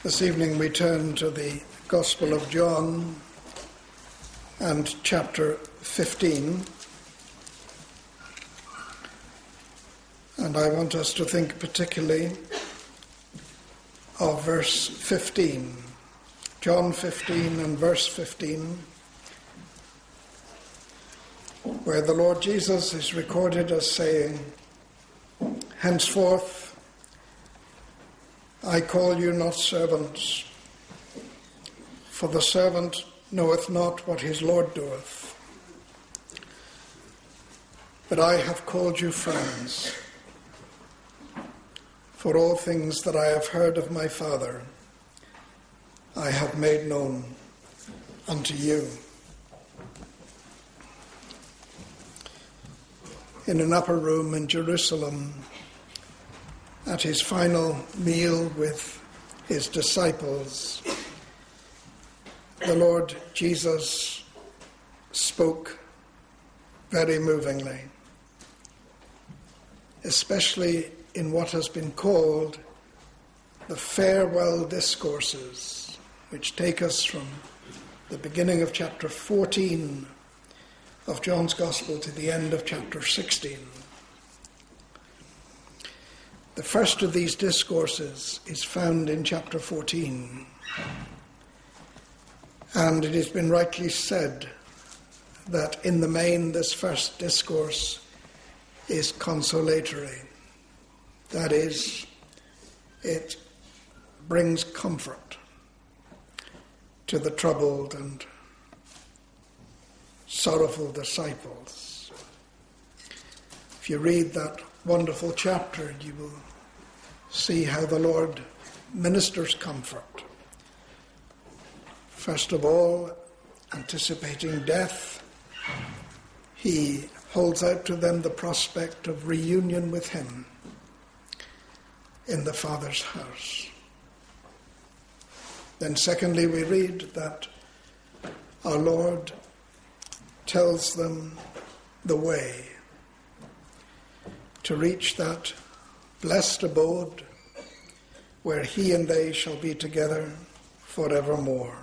This evening we turn to the Gospel of John and chapter 15. And I want us to think particularly of verse 15. John 15 and verse 15, where the Lord Jesus is recorded as saying, "Henceforth I call you not servants, for the servant knoweth not what his Lord doeth. But I have called you friends, for all things that I have heard of my Father, I have made known unto you." In an upper room in Jerusalem, at his final meal with his disciples, the Lord Jesus spoke very movingly, especially in what has been called the farewell discourses, which take us from the beginning of chapter 14 of John's Gospel to the end of chapter 16. The first of these discourses is found in chapter 14, and it has been rightly said that in the main this first discourse is consolatory. That is, it brings comfort to the troubled and sorrowful disciples. If you read that wonderful chapter, you will see how the Lord ministers comfort. First of all, anticipating death, he holds out to them the prospect of reunion with him in the Father's house. Then secondly, we read that our Lord tells them the way to reach that blessed abode where he and they shall be together forevermore.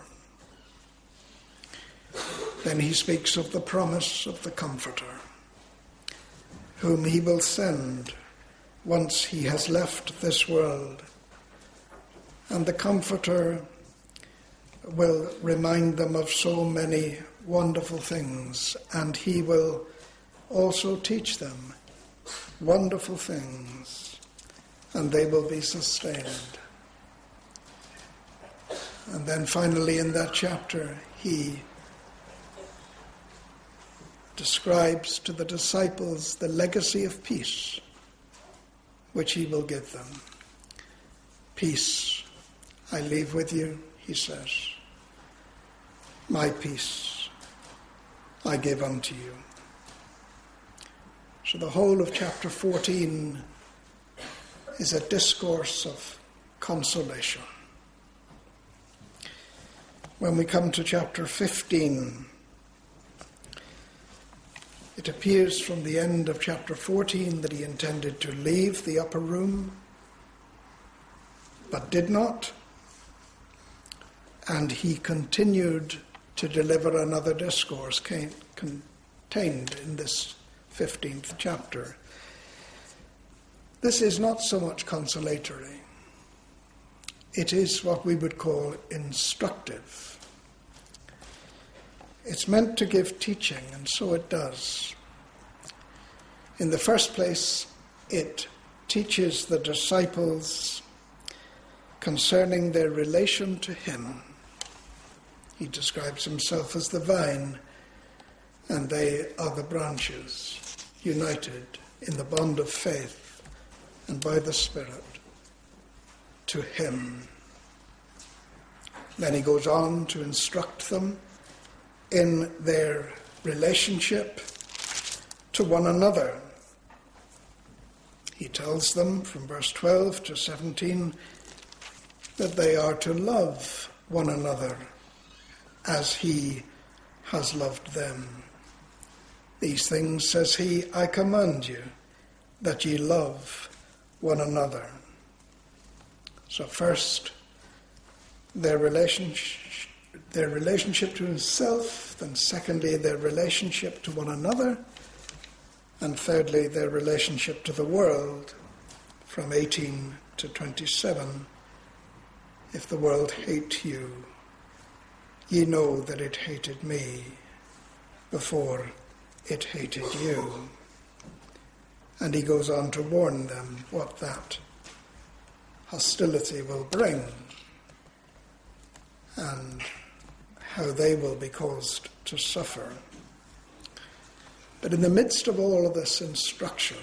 Then he speaks of the promise of the Comforter, whom he will send once he has left this world. And the Comforter will remind them of so many wonderful things, and he will also teach them wonderful things, and they will be sustained. And then finally in that chapter, he describes to the disciples the legacy of peace which he will give them. "Peace I leave with you," he says. "My peace I give unto you." So the whole of chapter 14 is a discourse of consolation. When we come to chapter 15, it appears from the end of chapter 14 that he intended to leave the upper room, but did not, and he continued to deliver another discourse contained in this 15th chapter. This is not so much consolatory. It is what we would call instructive. It's meant to give teaching, and so it does. In the first place, it teaches the disciples concerning their relation to him. He describes himself as the vine, and they are the branches, united in the bond of faith and by the Spirit to him. Then he goes on to instruct them in their relationship to one another. He tells them from verse 12 to 17 that they are to love one another as he has loved them. "These things, says he, I command you, that ye love one another." So first, their relationship to himself, then secondly, their relationship to one another, and thirdly, their relationship to the world, from 18 to 27. If the world hate you, ye know that it hated me before it hated you. And he goes on to warn them what that hostility will bring and how they will be caused to suffer. But in the midst of all of this instruction,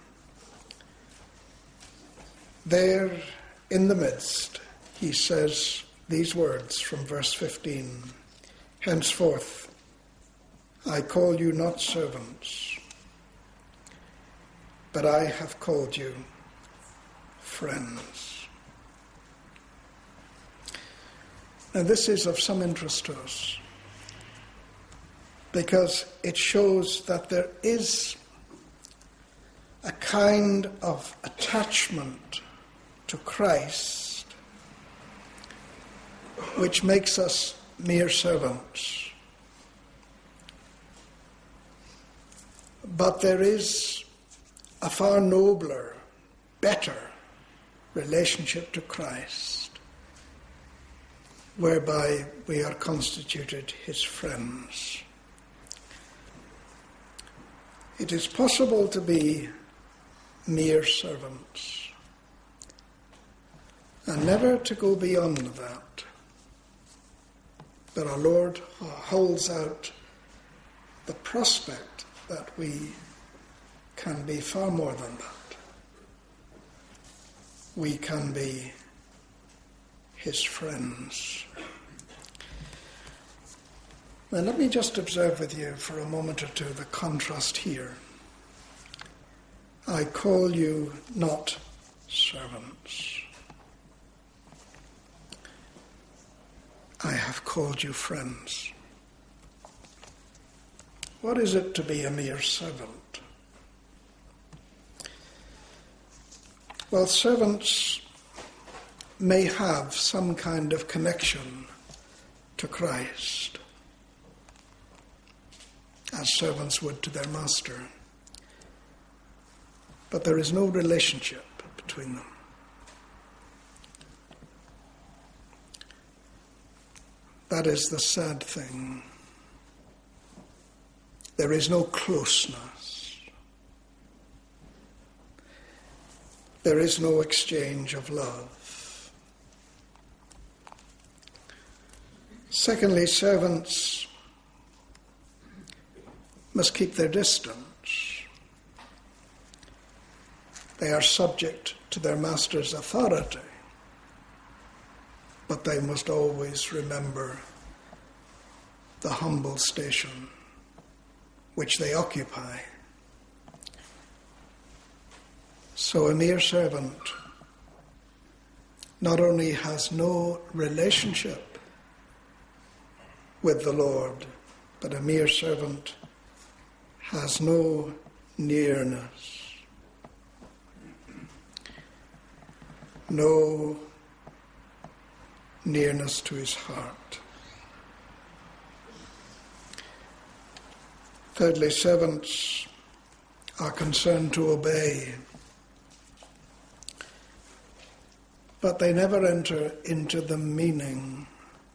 there in the midst, he says these words from verse 15, henceforth I call you not servants, but I have called you friends. Now this is of some interest to us, because it shows that there is a kind of attachment to Christ which makes us mere servants. But there is a far nobler, better relationship to Christ, whereby we are constituted his friends. It is possible to be mere servants and never to go beyond that. But our Lord holds out the prospect that we can be far more than that. We can be his friends. Now let me just observe with you for a moment or two the contrast here. I call you not servants. I have called you friends. What is it to be a mere servant? Well, servants may have some kind of connection to Christ, as servants would to their master. But there is no relationship between them. That is the sad thing. There is no closeness. There is no exchange of love. Secondly, servants must keep their distance. They are subject to their master's authority, but they must always remember the humble station which they occupy. So a mere servant not only has no relationship with the Lord, but a mere servant has no nearness, no nearness to his heart. Thirdly, servants are concerned to obey, but they never enter into the meaning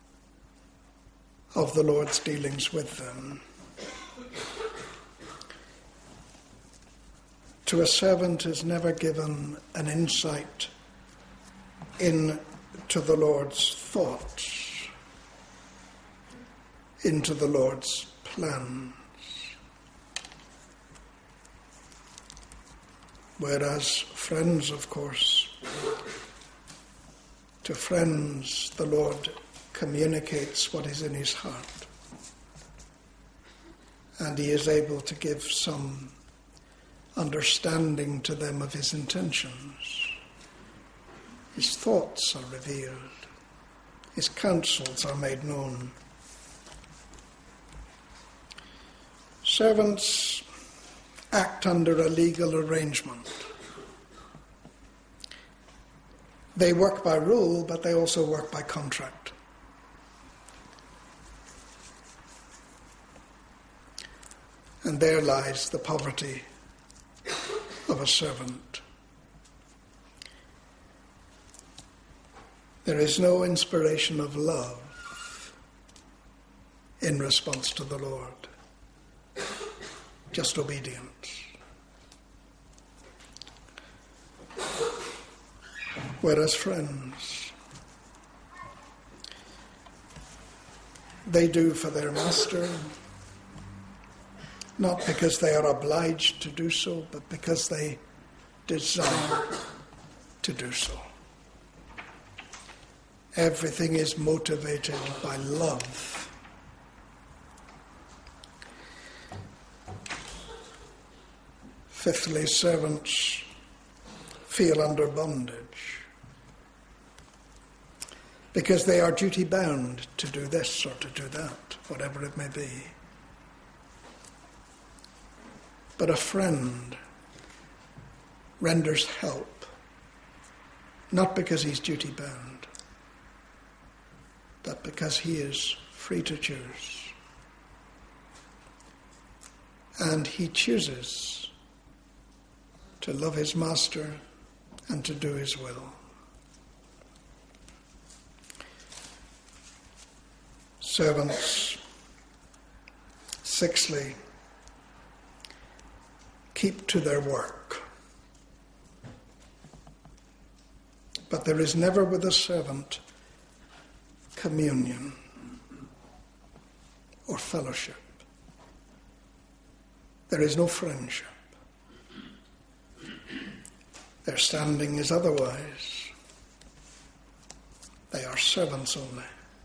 of the Lord's dealings with them. To a servant is never given an insight into the Lord's thoughts, into the Lord's plans. Whereas friends, of course, to friends the Lord communicates what is in his heart, and he is able to give some understanding to them of his intentions. His thoughts are revealed. His counsels are made known. Servants act under a legal arrangement. They work by rule, but they also work by contract. And there lies the poverty of a servant. There is no inspiration of love in response to the Lord, just obedience. Whereas friends, they do for their master, not because they are obliged to do so, but because they desire to do so. Everything is motivated by love. Fifthly, servants feel under bondage because they are duty-bound to do this or to do that, whatever it may be. But a friend renders help, not because he's duty-bound, but because he is free to choose. And he chooses to love his master and to do his will. Servants, sixthly, keep to their work. But there is never with a servant communion or fellowship. There is no friendship. Their standing is otherwise. They are servants only.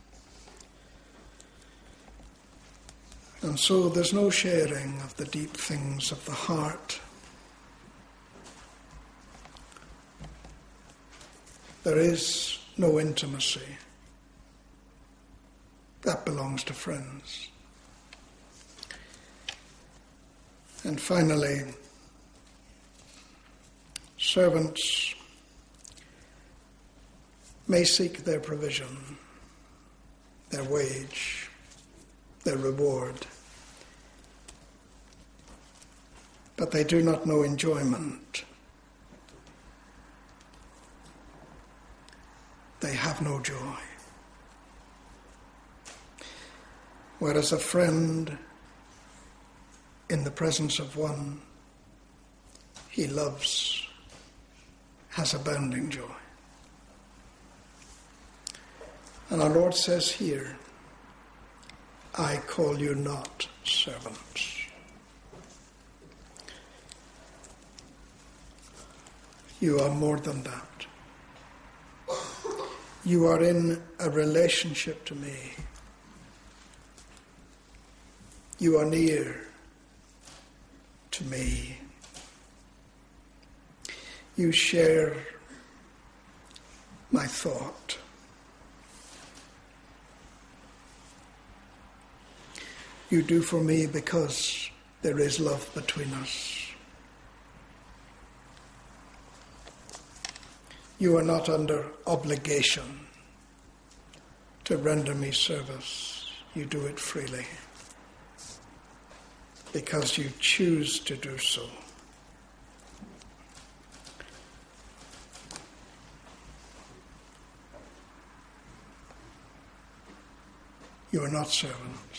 And so there's no sharing of the deep things of the heart. There is no intimacy. That belongs to friends. And finally, servants may seek their provision, their wage, their reward, but they do not know enjoyment. They have no joy. Whereas a friend, in the presence of one he loves, has abounding joy. And our Lord says here, I call you not servants. You are more than that. You are in a relationship to me. You are near to me. You share my thought. You do for me because there is love between us. You are not under obligation to render me service. You do it freely because you choose to do so. You are not servants,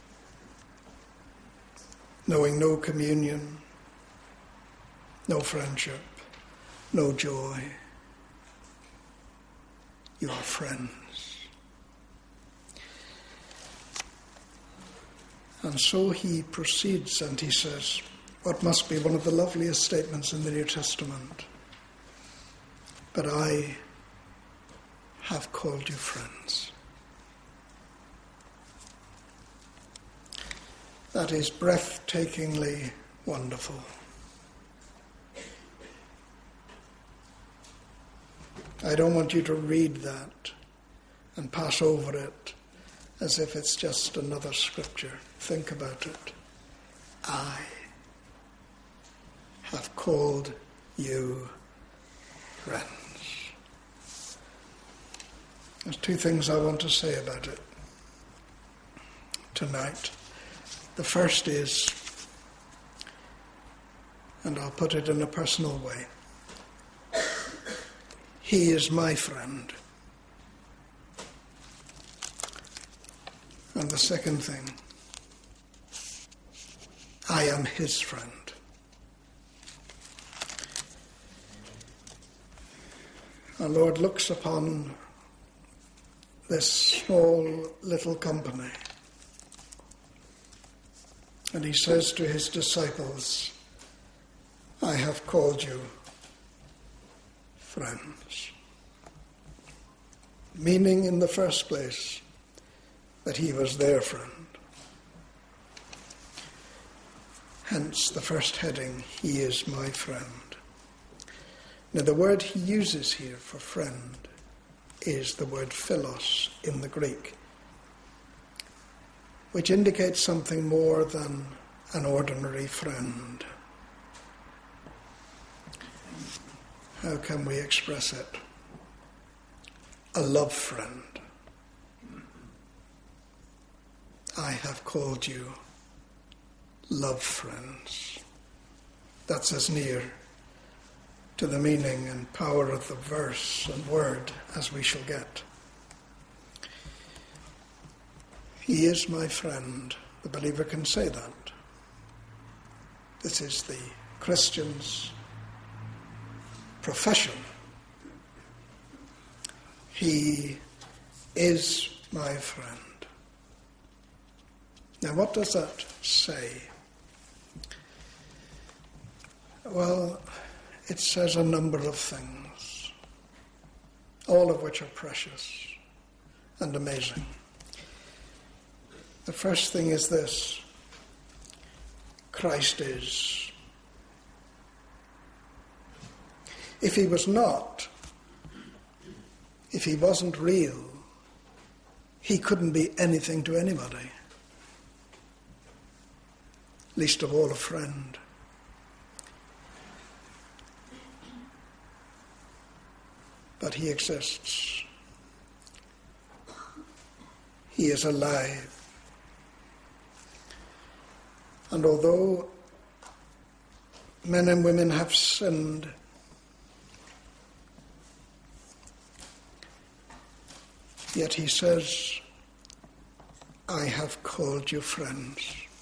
knowing no communion, no friendship, no joy. You are friends. And so he proceeds and he says, what must be one of the loveliest statements in the New Testament, but I have called you friends. That is breathtakingly wonderful. I don't want you to read that and pass over it as if it's just another scripture. Think about it. I have called you friends. There's two things I want to say about it tonight. The first is, and I'll put it in a personal way, he is my friend. And the second thing, I am his friend. Our Lord looks upon this small little company and he says to his disciples, I have called you friends. Meaning in the first place that he was their friend. Hence the first heading, he is my friend. Now the word he uses here for friend is the word philos in the Greek, which indicates something more than an ordinary friend. How can we express it? A love friend. I have called you love friends. That's as near to the meaning and power of the verse and word as we shall get. He is my friend. The believer can say that. This is the Christian's profession. He is my friend. Now, what does that say? Well, it says a number of things, all of which are precious and amazing. The first thing is this: Christ is. If he was not, if he wasn't real, he couldn't be anything to anybody, least of all a friend. But he exists. He is alive. And although men and women have sinned, yet he says, I have called you friends.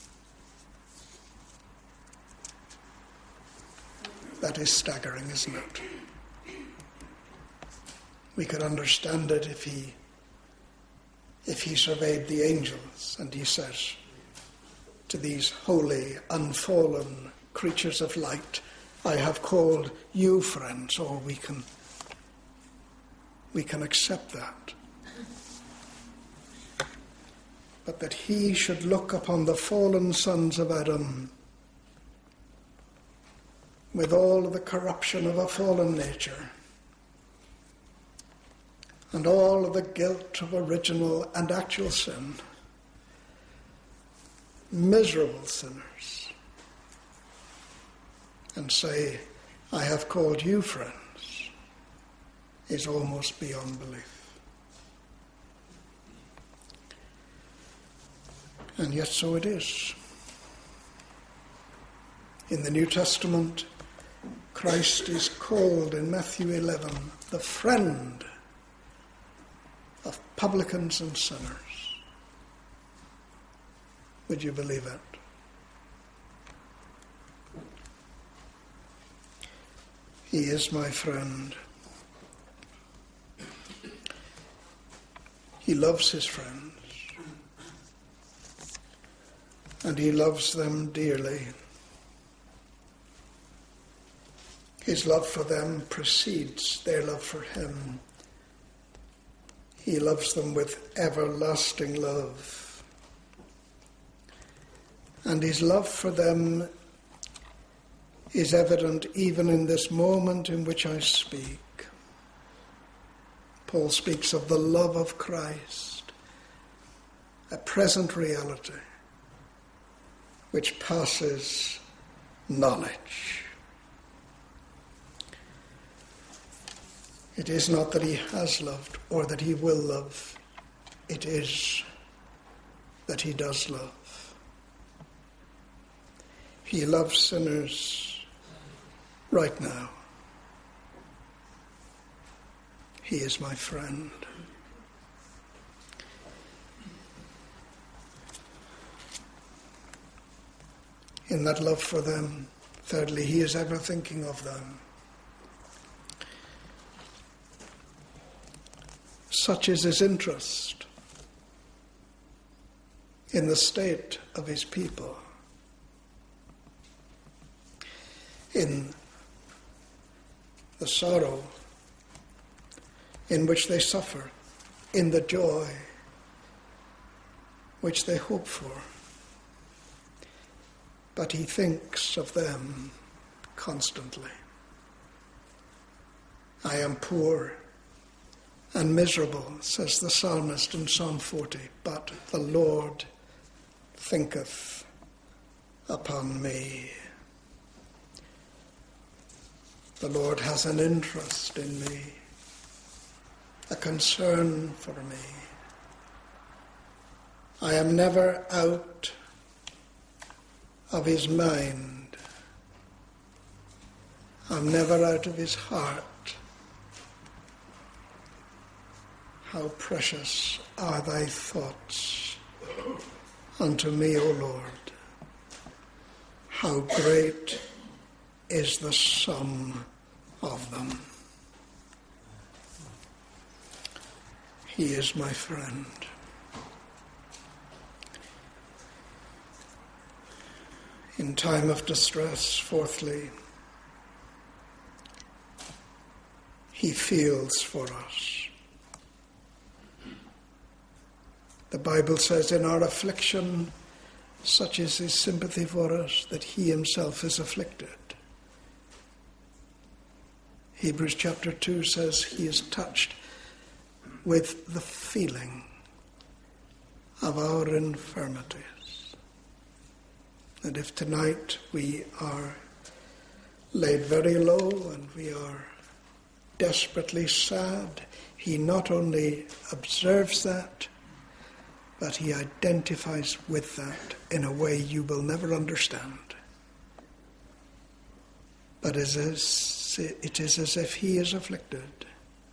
That is staggering, isn't it? We could understand it if he surveyed the angels and he says to these holy, unfallen creatures of light, I have called you friends. Or we can accept that. But that he should look upon the fallen sons of Adam with all the corruption of a fallen nature and all of the guilt of original and actual sin, miserable sinners, and say, I have called you friends, is almost beyond belief. And yet so it is. In the New Testament, Christ is called in Matthew 11 the friend of publicans and sinners. Would you believe it? He is my friend. He loves his friends. And he loves them dearly. His love for them precedes their love for him. He loves them with everlasting love. And his love for them is evident even in this moment in which I speak. Paul speaks of the love of Christ, a present reality which passes knowledge. It is not that he has loved or that he will love. It is that he does love. He loves sinners right now. He is my friend. In that love for them, thirdly, he is ever thinking of them. Such is his interest in the state of his people, in the sorrow in which they suffer, in the joy which they hope for. But he thinks of them constantly. I am poor and miserable, says the psalmist in Psalm 40, but the Lord thinketh upon me. The Lord has an interest in me, a concern for me. I am never out of his mind. I'm never out of his heart. How precious are thy thoughts unto me, O Lord. How great is the sum of them. He is my friend. In time of distress, fourthly, he feels for us. The Bible says, in our affliction, such is his sympathy for us, that he himself is afflicted. Hebrews chapter 2 says he is touched with the feeling of our infirmities. And if tonight we are laid very low and we are desperately sad, he not only observes that, but he identifies with that in a way you will never understand. But it is as if he is afflicted,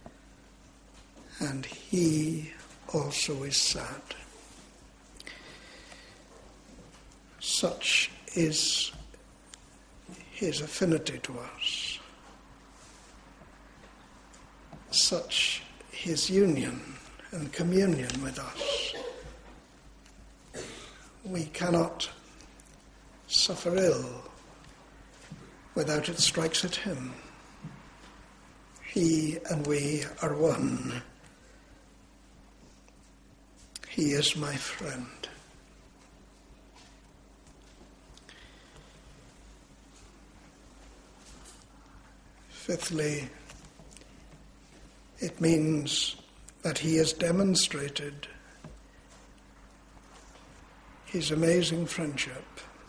and he also is sad. Such is his affinity to us. Such his union and communion with us. We cannot suffer ill without it strikes at him. He and we are one. He is my friend. Fifthly, it means that he has demonstrated his amazing friendship.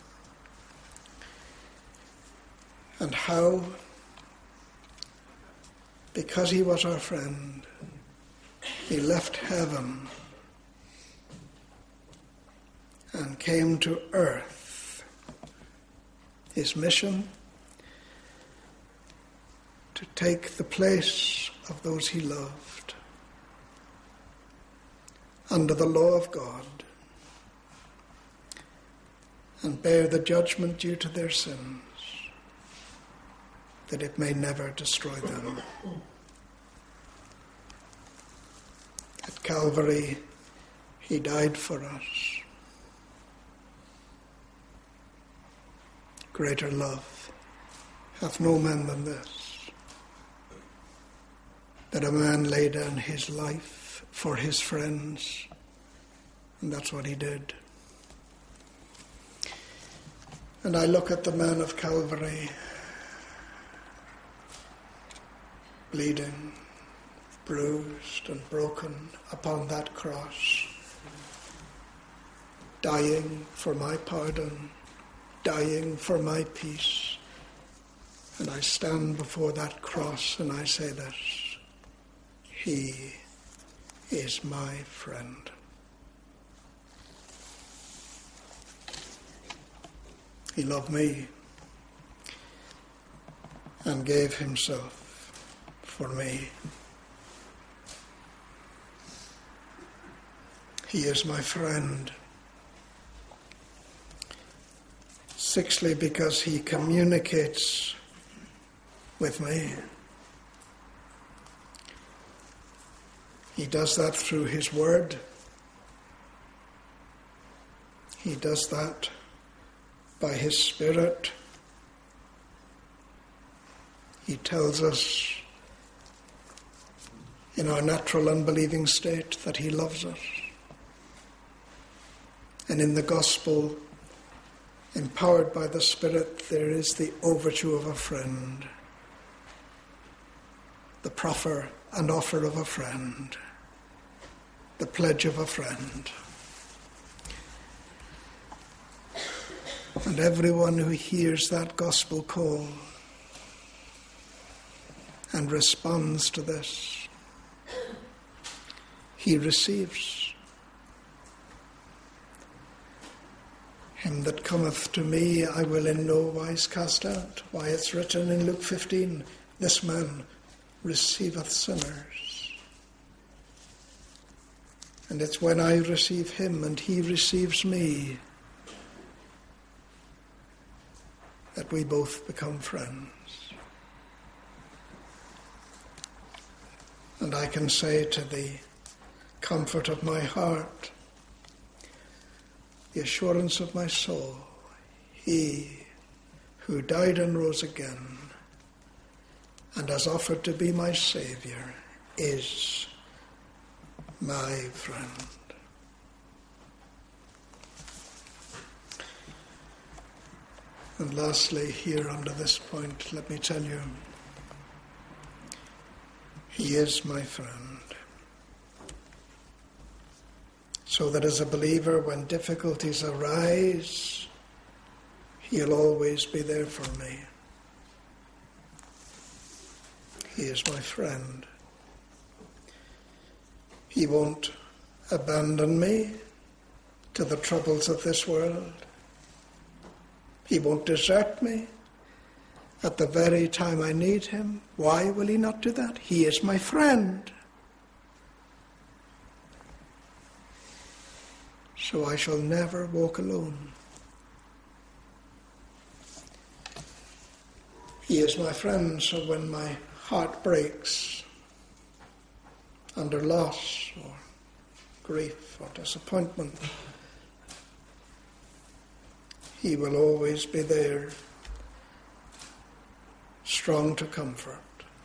And how, because he was our friend, he left heaven and came to earth. His mission, to take the place of those he loved under the law of God and bear the judgment due to their sins, that it may never destroy them. At Calvary, he died for us. Greater love hath no man than this, that a man lay down his life for his friends. And that's what he did. And I look at the man of Calvary, bleeding, bruised and broken upon that cross, dying for my pardon, dying for my peace. And I stand before that cross and I say this: he is my friend. He loved me and gave himself for me. He is my friend. Sixthly, because he communicates with me. He does that through his word. He does that by his Spirit. He tells us in our natural unbelieving state that he loves us. And in the gospel, empowered by the Spirit, there is the overture of a friend, the proffer and offer of a friend, the pledge of a friend. And everyone who hears that gospel call and responds to this, he receives. Him that cometh to me I will in no wise cast out. Why, it's written in Luke 15, this man receiveth sinners. And it's when I receive him and he receives me that we both become friends. And I can say to the comfort of my heart, the assurance of my soul, he who died and rose again and has offered to be my Saviour is my friend. And lastly, here under this point, let me tell you, he is my friend. So that as a believer, when difficulties arise, he'll always be there for me. He is my friend. He won't abandon me to the troubles of this world. He won't desert me at the very time I need him. Why will he not do that? He is my friend. So I shall never walk alone. He is my friend, so when my heart breaks under loss or grief or disappointment, he will always be there, strong to comfort,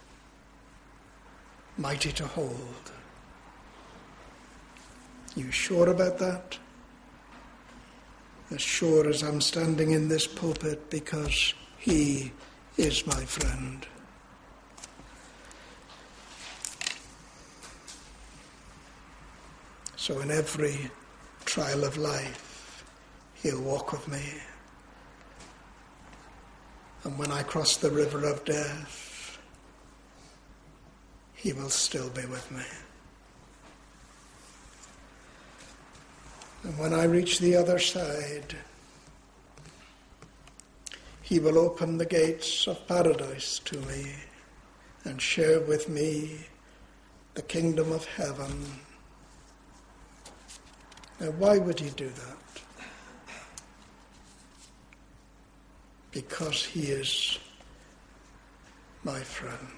mighty to hold. You sure about that? As sure as I'm standing in this pulpit, because he is my friend. So in every trial of life, he'll walk with me. And when I cross the river of death, he will still be with me. And when I reach the other side, he will open the gates of paradise to me and share with me the kingdom of heaven. Now, why would he do that? Because he is my friend.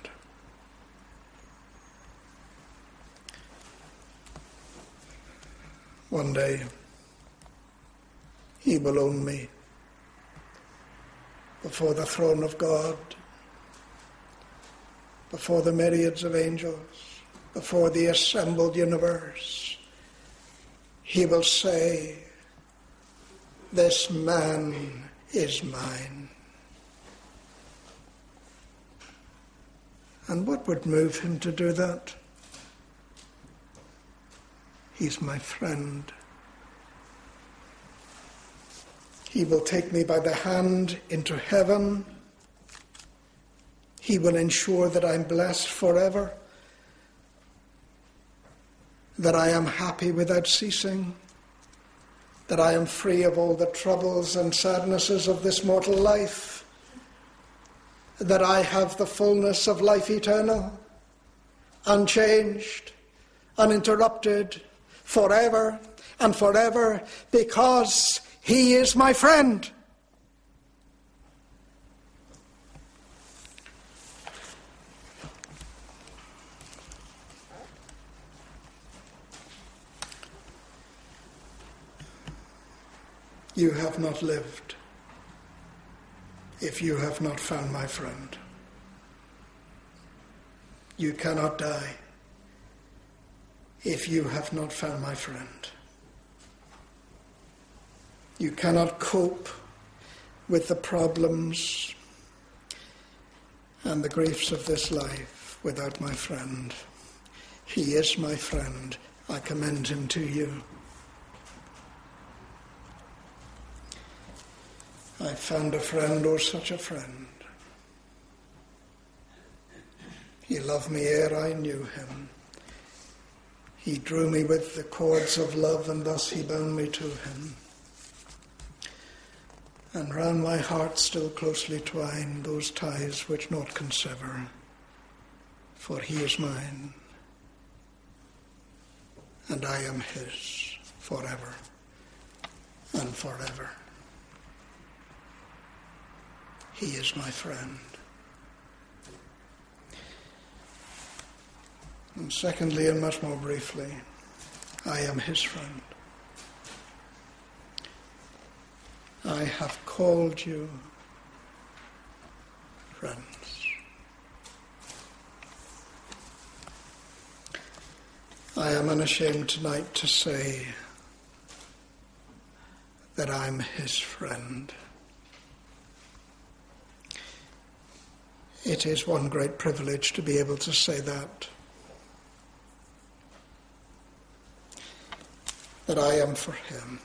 One day, he will own me before the throne of God, before the myriads of angels, before the assembled universe. He will say, "This man is mine." And what would move him to do that? He's my friend. He will take me by the hand into heaven. He will ensure that I'm blessed forever. that I am happy without ceasing, that I am free of all the troubles and sadnesses of this mortal life, that I have the fullness of life eternal, unchanged, uninterrupted, forever and forever, because he is my friend. You have not lived if you have not found my friend. You cannot die if you have not found my friend. You cannot cope with the problems and the griefs of this life without my friend. He is my friend. I commend him to you. I found a friend, oh such a friend. He loved me ere I knew him. He drew me with the cords of love, and thus he bound me to him. And round my heart still closely twined those ties which naught can sever, for he is mine, and I am his forever and forever. He is my friend. And secondly, and much more briefly, I am his friend. I have called you friends. I am unashamed tonight to say that I'm his friend. It is one great privilege to be able to say that I am for him.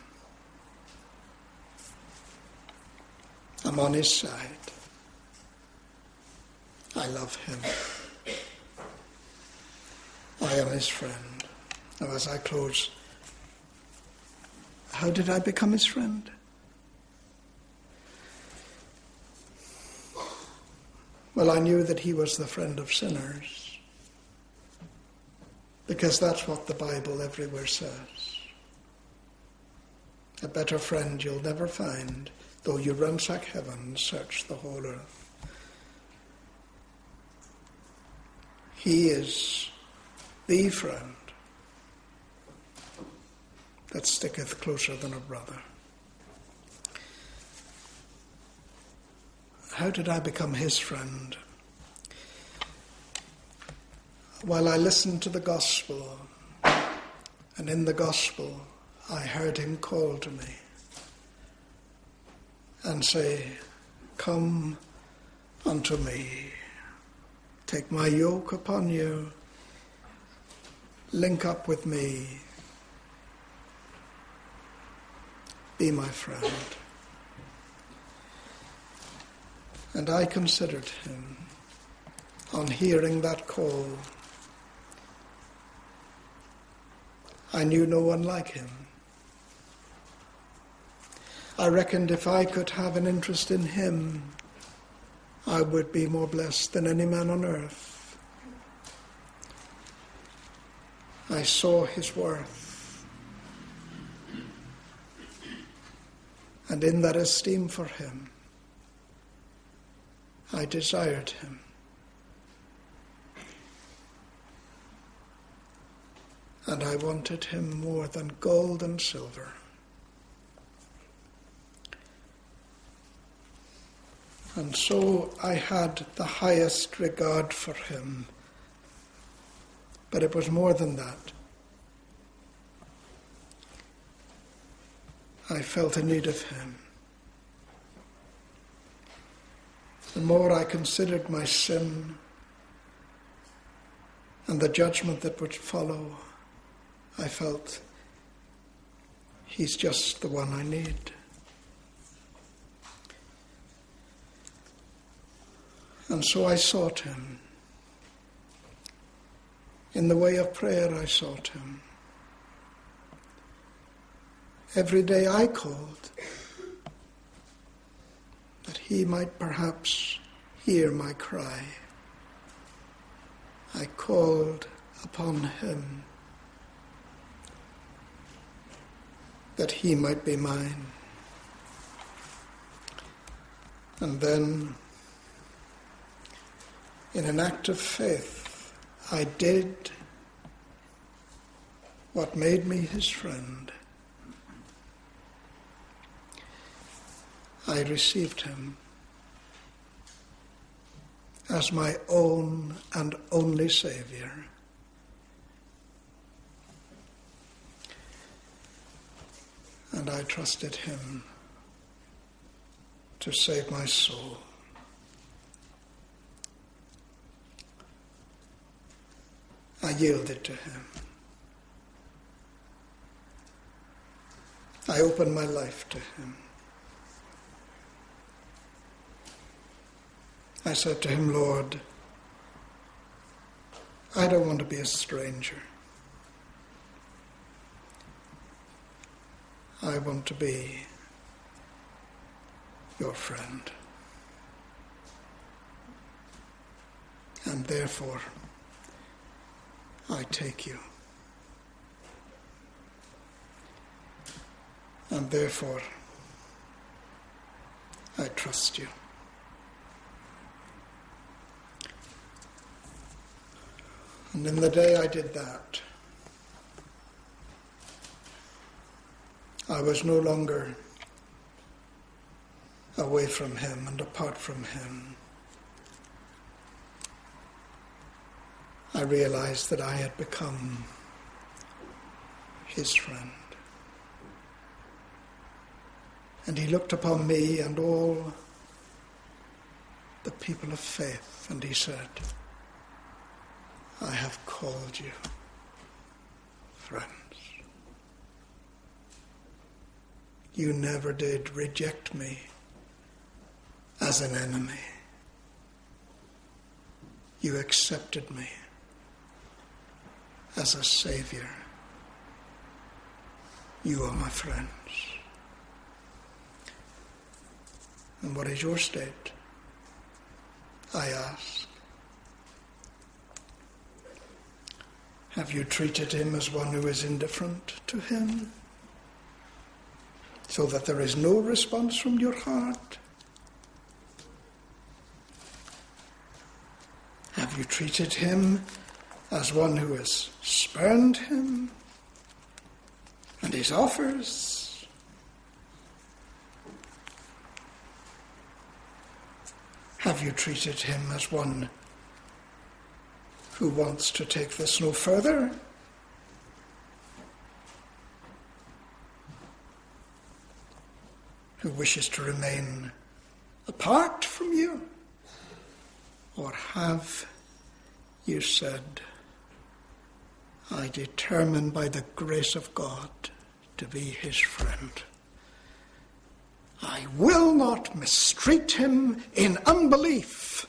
I'm on his side. I love him. I am his friend. Now, as I close, how did I become his friend? Well, I knew that he was the friend of sinners, because that's what the Bible everywhere says. A better friend you'll never find, though you ransack heaven and search the whole earth. He is the friend that sticketh closer than a brother. How did I become his friend? While I listened to the gospel, and in the gospel I heard him call to me and say, "Come unto me, take my yoke upon you, link up with me, be my friend." And I considered him on hearing that call. I knew no one like him. I reckoned if I could have an interest in him, I would be more blessed than any man on earth. I saw his worth, and in that esteem for him, I desired him. And I wanted him more than gold and silver. And so I had the highest regard for him. But it was more than that. I felt a need of him. The more I considered my sin and the judgment that would follow, I felt he's just the one I need. And so I sought him. In the way of prayer I sought him. every day I called, that he might perhaps hear my cry. I called upon him, that he might be mine. And then, in an act of faith, I did what made me his friend. I received him as my own and only Saviour. And I trusted him to save my soul. I yielded to him. I opened my life to him. I said to him, Lord, I don't want to be a stranger. I want to be your friend. And therefore, I take you. And therefore, I trust you. And in the day I did that, I was no longer away from him and apart from him. I realized that I had become his friend. And he looked upon me and all the people of faith, and he said, I have called you friends. You never did reject me as an enemy. You accepted me as a Saviour. You are my friends. And what is your state? I ask. Have you treated him as one who is indifferent to him, so that there is no response from your heart? Have you treated him as one who has spurned him and his offers? Have you treated him as one who wants to take this no further? Who wishes to remain apart from you? Or have you said, I determine by the grace of God to be his friend. I will not mistreat him in unbelief.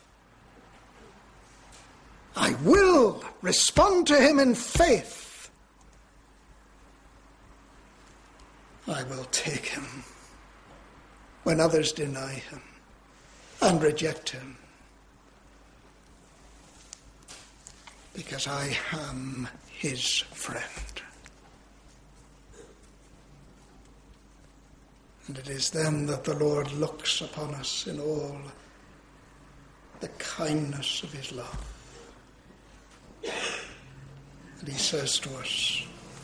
I will respond to him in faith. I will take him when others deny him and reject him, because I am his friend. And it is then that the Lord looks upon us in all the kindness of his love. And he says to us,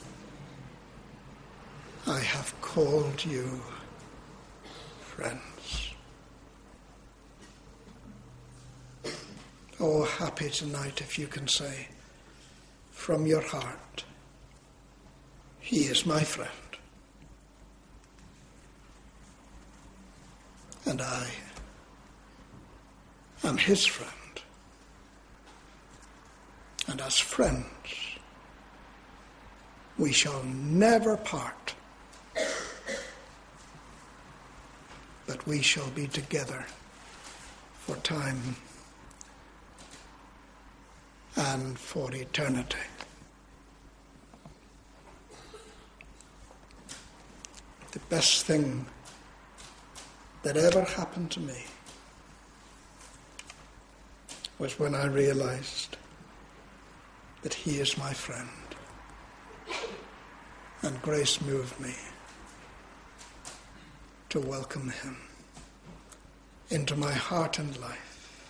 I have called you friends. Oh, happy tonight if you can say from your heart, he is my friend. And I am his friend. And as friends, we shall never part, but we shall be together for time and for eternity. The best thing that ever happened to me was when I realized that he is my friend. And grace moved me to welcome him into my heart and life,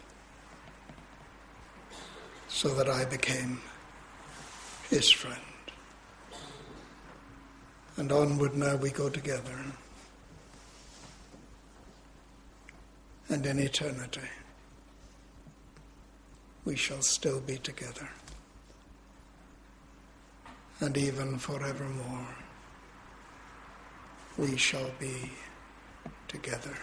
so that I became his friend. And onward now we go together. And in eternity, we shall still be together. And even forevermore, we shall be together,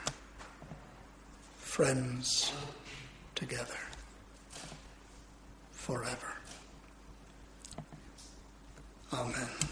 friends together, forever. Amen.